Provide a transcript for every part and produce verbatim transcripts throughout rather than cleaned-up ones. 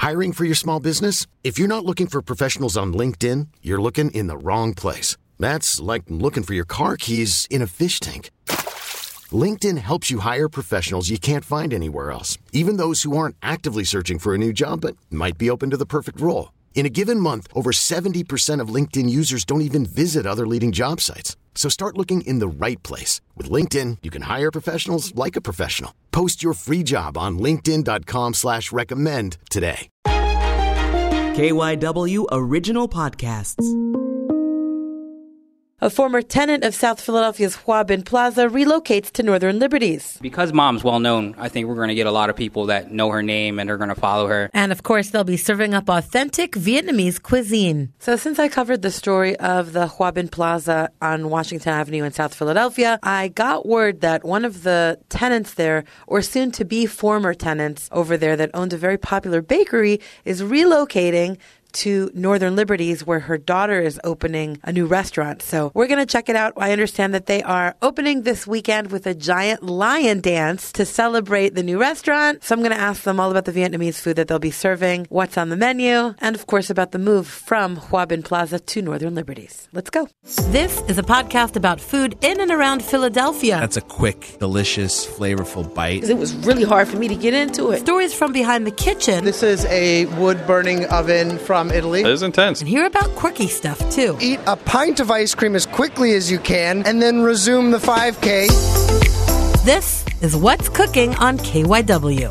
Hiring for your small business? If you're not looking for professionals on LinkedIn, you're looking in the wrong place. That's like looking for your car keys in a fish tank. LinkedIn helps you hire professionals you can't find anywhere else, even those who aren't actively searching for a new job but might be open to the perfect role. In a given month, over seventy percent of LinkedIn users don't even visit other leading job sites. So start looking in the right place. With LinkedIn, you can hire professionals like a professional. Post your free job on linkedin.com slash recommend today. K Y W Original Podcasts. A former tenant of South Philadelphia's Hua Bin Plaza relocates to Northern Liberties. Because Mom's well known, I think we're going to get a lot of people that know her name and are going to follow her. And of course, they'll be serving up authentic Vietnamese cuisine. So since I covered the story of the Hua Bin Plaza on Washington Avenue in South Philadelphia, I got word that one of the tenants there, or soon to be former tenants over there that owned a very popular bakery, is relocating to Northern Liberties, where her daughter is opening a new restaurant. So we're going to check it out. I understand that they are opening this weekend with a giant lion dance to celebrate the new restaurant. So I'm going to ask them all about the Vietnamese food that they'll be serving, what's on the menu, and of course about the move from Hua Bin Plaza to Northern Liberties. Let's go. This is a podcast about food in and around Philadelphia. That's a quick, delicious, flavorful bite. It was really hard for me to get into it. Stories from behind the kitchen. This is a wood-burning oven from Italy. It is intense. And hear about quirky stuff, too. Eat a pint of ice cream as quickly as you can, and then resume the five K. This is What's Cooking on K Y W.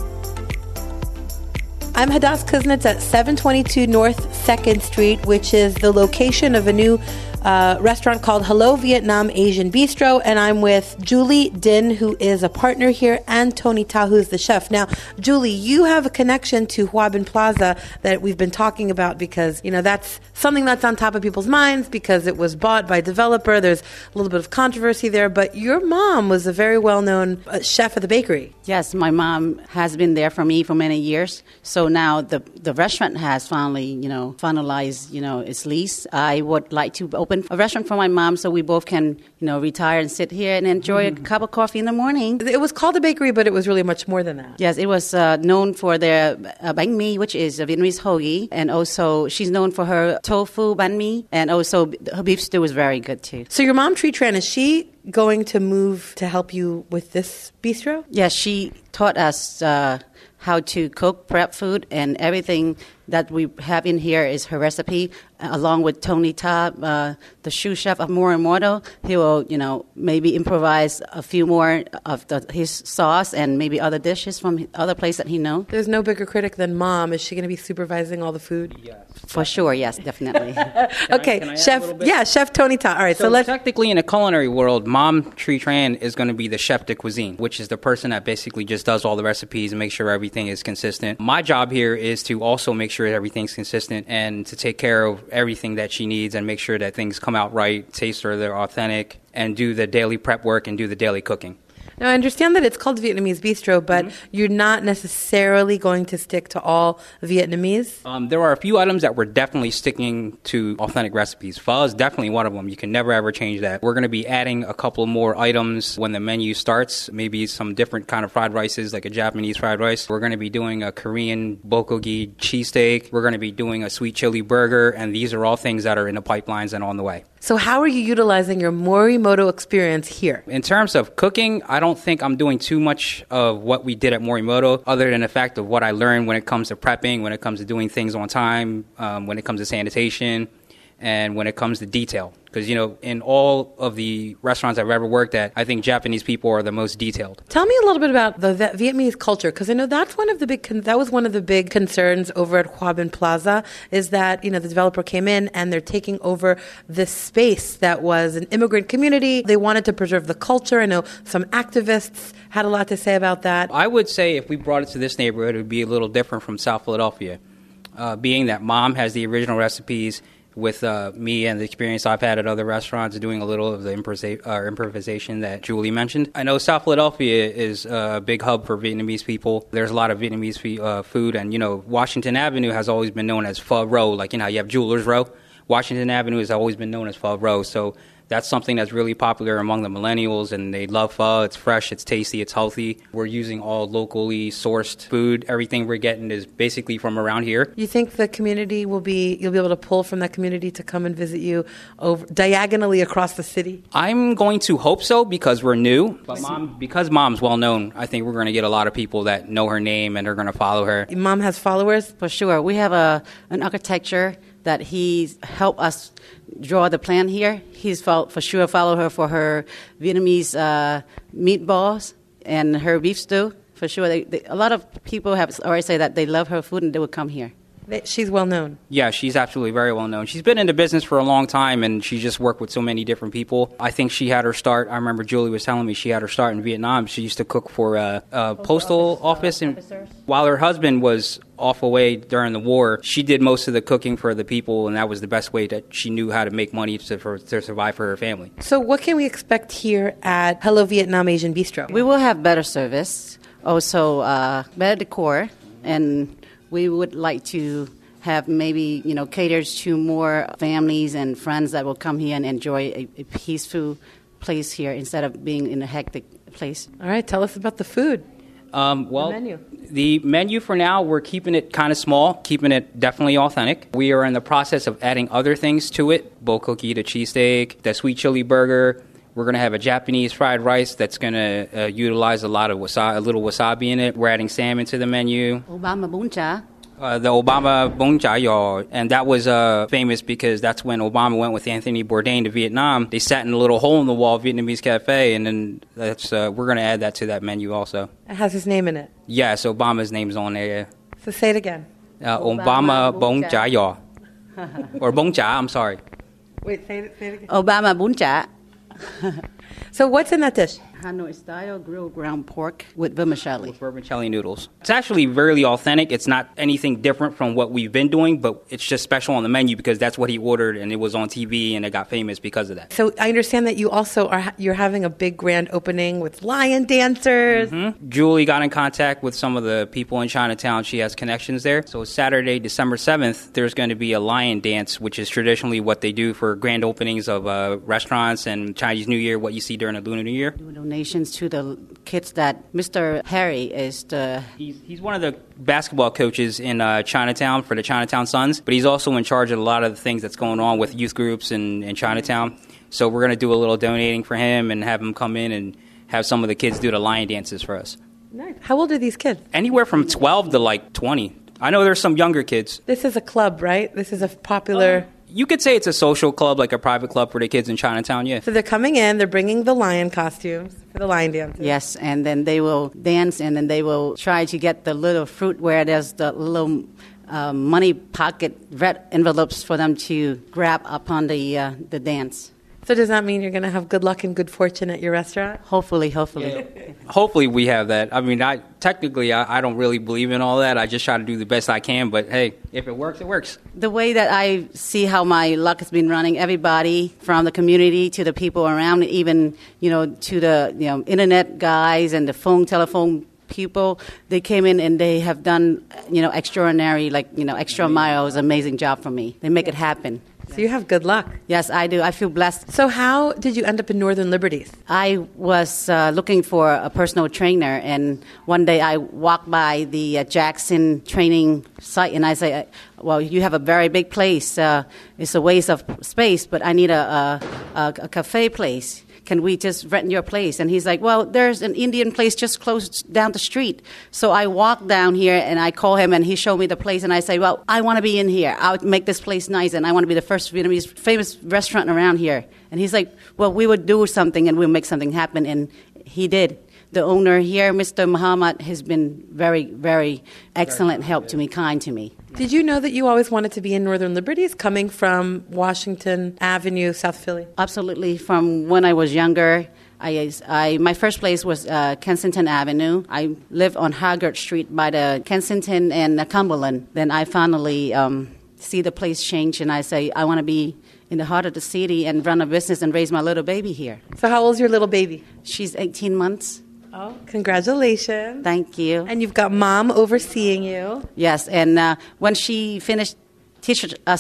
I'm Hadass Kuznets at seven twenty-two North second Street, which is the location of a new uh, restaurant called Hello Vietnam Asian Bistro, and I'm with Julie Din, who is a partner here, and Tony Ta, who's the chef. Now, Julie, you have a connection to Hua Bin Plaza that we've been talking about because, you know, that's something that's on top of people's minds because it was bought by a developer. There's a little bit of controversy there, but your mom was a very well-known uh, chef at the bakery. Yes, my mom has been there for me for many years. So now the the restaurant has finally, you know, finalized, you know, its lease. I would like to open a restaurant for my mom so we both can, you know, retire and sit here and enjoy mm. a cup of coffee in the morning. It was called a bakery, but it was really much more than that. Yes, it was uh, known for their uh, bánh mì, which is a Vietnamese hoagie, and also she's known for her tofu bánh mì, and also her beef stew is very good too. So your mom, Tree Tran, is she going to move to help you with this bistro? Yes, she taught us uh, how to cook, prep food, and everything that we have in here is her recipe, along with Tony Ta, uh, the sous chef of Morimoto. He will, you know, maybe improvise a few more of the, his sauce and maybe other dishes from other places that he knows. There's no bigger critic than Mom. Is she going to be supervising all the food? Yes. For sure, yes, definitely. Okay, I, can I Chef, yeah, Chef Tony Ta. All right, so, so let's... technically in the culinary world, Mom Tree Tran is going to be the chef de cuisine, which is the person that basically just does all the recipes and makes sure everything is consistent. My job here is to also make sure everything's consistent and to take care of everything that she needs and make sure that things come out right, taste her, they're authentic, and do the daily prep work and do the daily cooking. Now, I understand that it's called Vietnamese Bistro, but mm-hmm. you're not necessarily going to stick to all Vietnamese? Um, there are a few items that we're definitely sticking to authentic recipes. Pho is definitely one of them. You can never, ever change that. We're going to be adding a couple more items when the menu starts, maybe some different kind of fried rices, like a Japanese fried rice. We're going to be doing a Korean bulgogi cheesesteak. We're going to be doing a sweet chili burger, and these are all things that are in the pipelines and on the way. So how are you utilizing your Morimoto experience here? In terms of cooking, I don't think I'm doing too much of what we did at Morimoto, other than the fact of what I learned when it comes to prepping, when it comes to doing things on time, um, when it comes to sanitation, and when it comes to detail. Because, you know, in all of the restaurants I've ever worked at, I think Japanese people are the most detailed. Tell me a little bit about the Vietnamese culture, because I know that's one of the big, con- that was one of the big concerns over at Hua Bin Plaza, is that, you know, the developer came in and they're taking over this space that was an immigrant community. They wanted to preserve the culture. I know some activists had a lot to say about that. I would say if we brought it to this neighborhood, it would be a little different from South Philadelphia, uh, being that Mom has the original recipes, with uh, me and the experience I've had at other restaurants, doing a little of the improvisa- uh, improvisation that Julie mentioned. I know South Philadelphia is a big hub for Vietnamese people. There's a lot of Vietnamese uh, food, and, you know, Washington Avenue has always been known as Pho Row. Like, you know, you have Jewelers Row. Washington Avenue has always been known as Pho Row, so that's something that's really popular among the millennials, and they love pho. It's fresh, it's tasty, it's healthy. We're using all locally sourced food. Everything we're getting is basically from around here. You think the community will be, you'll be able to pull from that community to come and visit you over diagonally across the city? I'm going to hope so because we're new. But mom, because mom's well known, I think we're going to get a lot of people that know her name and are going to follow her. Mom has followers? For sure. We have a an architecture that he's helped us draw the plan here. He's for, for sure follow her for her Vietnamese uh, meatballs and her beef stew. For sure. They, they, a lot of people have already said that they love her food and they would come here. She's well known. Yeah, she's absolutely very well known. She's been in the business for a long time, and she just worked with so many different people. I think she had her start, I remember Julie was telling me she had her start in Vietnam. She used to cook for a, a postal office. And while her husband was off away during the war, she did most of the cooking for the people, and that was the best way that she knew how to make money to, for, to survive for her family. So what can we expect here at Hello Vietnam Asian Bistro? We will have better service, also uh, better decor, and we would like to have maybe, you know, caters to more families and friends that will come here and enjoy a, a peaceful place here instead of being in a hectic place. All right, tell us about the food. Um, well, the menu. The menu for now, we're keeping it kind of small, keeping it definitely authentic. We are in the process of adding other things to it, bowl cookie, the cheesesteak, the sweet chili burger. We're going to have a Japanese fried rice that's going to uh, utilize a lot of wasabi, a little wasabi in it. We're adding salmon to the menu. Obama bún chả. Uh, the Obama bún chả giò, and that was uh, famous because that's when Obama went with Anthony Bourdain to Vietnam. They sat in a little hole in the wall Vietnamese cafe, and then that's uh, we're going to add that to that menu also. It has his name in it. Yes, Obama's name's on there. So say it again. Uh, Obama bún chả giò, or bún chả. I'm sorry. Wait, say it, say it again. Obama bún chả. So what's in that dish? Hanoi style grilled ground pork with vermicelli. With vermicelli noodles. It's actually really authentic. It's not anything different from what we've been doing, but it's just special on the menu because that's what he ordered, and it was on T V, and it got famous because of that. So I understand that you also are you're having a big grand opening with lion dancers. Mm-hmm. Julie got in contact with some of the people in Chinatown. She has connections there. So Saturday, December seventh, there's going to be a lion dance, which is traditionally what they do for grand openings of uh, restaurants and Chinese New Year, what you see during the Lunar New Year. Donations to the kids that Mister Harry is the... He's, he's one of the basketball coaches in uh, Chinatown for the Chinatown Suns, but he's also in charge of a lot of the things that's going on with youth groups in, in Chinatown. So we're going to do a little donating for him and have him come in and have some of the kids do the lion dances for us. Nice. How old are these kids? Anywhere from twelve to like twenty. I know there's some younger kids. This is a club, right? This is a popular... Um, You could say it's a social club, like a private club for the kids in Chinatown, yeah. So they're coming in, they're bringing the lion costumes for the lion dances. Yes, and then they will dance, and then they will try to get the little fruit where there's the little uh, money pocket red envelopes for them to grab upon the uh, the dance. So does that mean you're going to have good luck and good fortune at your restaurant? Hopefully, hopefully. Yeah. Hopefully we have that. I mean, I technically, I, I don't really believe in all that. I just try to do the best I can. But, hey, if it works, it works. The way that I see how my luck has been running, everybody from the community to the people around, even, you know, to the you know internet guys and the phone, telephone people, they came in and they have done, you know, extraordinary, like, you know, extra miles, amazing job for me. They make it happen. So you have good luck. Yes, I do. I feel blessed. So how did you end up in Northern Liberties? I was uh, looking for a personal trainer, and one day I walked by the uh, Jackson training site, and I say, well, you have a very big place. Uh, it's a waste of space, but I need a, a, a cafe place. Can we just rent your place? And he's like, well, there's an Indian place just close down the street. So I walk down here and I call him and he showed me the place. And I say, well, I want to be in here. I'll make this place nice and I want to be the first Vietnamese famous restaurant around here. And he's like, well, we would do something and we'll make something happen. And he did. The owner here, Mister Muhammad, has been very, very excellent help to me, kind to me. Did you know that you always wanted to be in Northern Liberties, coming from Washington Avenue, South Philly? Absolutely. From when I was younger, I, I my first place was uh, Kensington Avenue. I lived on Haggard Street by the Kensington and the Cumberland. Then I finally um, see the place change, and I say, I want to be in the heart of the city and run a business and raise my little baby here. So how old's your little baby? She's eighteen months. Oh, congratulations. Thank you. And you've got mom overseeing you. Yes, and uh, when she finished teaching us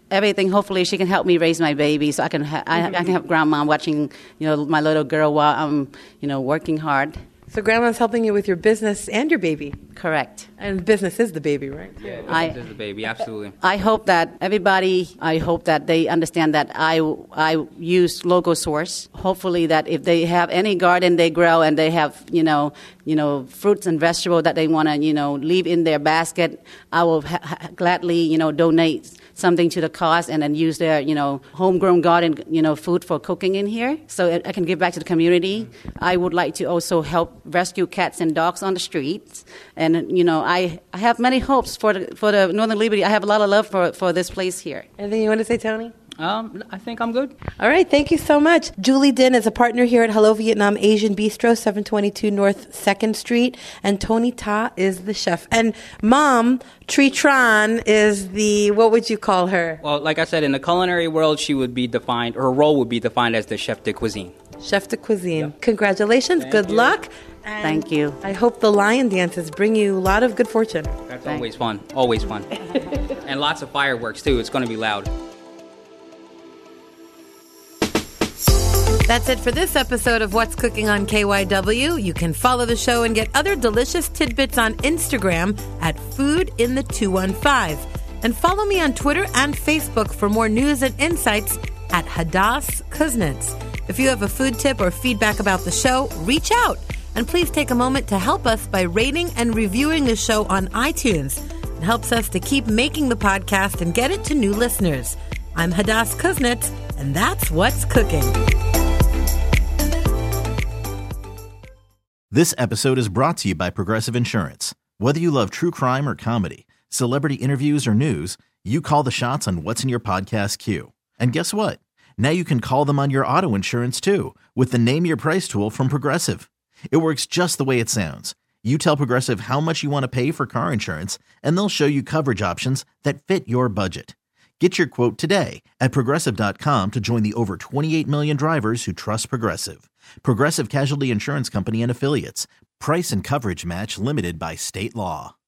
everything. Hopefully, she can help me raise my baby, so I can ha- I, I can have grandma watching, you know, my little girl while I'm, you know, working hard. So grandma's helping you with your business and your baby. Correct. And business is the baby, right? Yeah, I- this is the baby, absolutely. I hope that everybody, I hope that they understand that I, I use local source. Hopefully that if they have any garden they grow and they have, you know, you know, fruits and vegetables that they want to, you know, leave in their basket, I will ha- ha- gladly, you know, donate something to the cause and then use their, you know, homegrown garden, you know, food for cooking in here. So I can give back to the community. I would like to also help rescue cats and dogs on the streets. And, you know, I, I have many hopes for the, for the Northern Liberty. I have a lot of love for, for this place here. Anything you want to say, Tony? Um, I think I'm good. All right, thank you so much. Julie Din is a partner here at Hello Vietnam Asian Bistro, seven twenty-two North second Street, and Tony Ta is the chef. And Mom, Tri Tran is the, what would you call her? Well, like I said, in the culinary world, she would be defined, her role would be defined as the chef de cuisine. Chef de cuisine. Congratulations, Thank good you. luck. And Thank you. I hope the lion dances bring you a lot of good fortune. That's always fun, always fun. And lots of fireworks, too. It's going to be loud. That's it for this episode of What's Cooking on K Y W. You can follow the show and get other delicious tidbits on Instagram at Food in the two one five. And follow me on Twitter and Facebook for more news and insights at Hadass Kuznets. If you have a food tip or feedback about the show, reach out. And please take a moment to help us by rating and reviewing the show on iTunes. It helps us to keep making the podcast and get it to new listeners. I'm Hadass Kuznets, and that's What's Cooking. This episode is brought to you by Progressive Insurance. Whether you love true crime or comedy, celebrity interviews or news, you call the shots on what's in your podcast queue. And guess what? Now you can call them on your auto insurance too with the Name Your Price tool from Progressive. It works just the way it sounds. You tell Progressive how much you want to pay for car insurance, and they'll show you coverage options that fit your budget. Get your quote today at Progressive dot com to join the over twenty-eight million drivers who trust Progressive. Progressive Casualty Insurance Company and Affiliates. Price and coverage match limited by state law.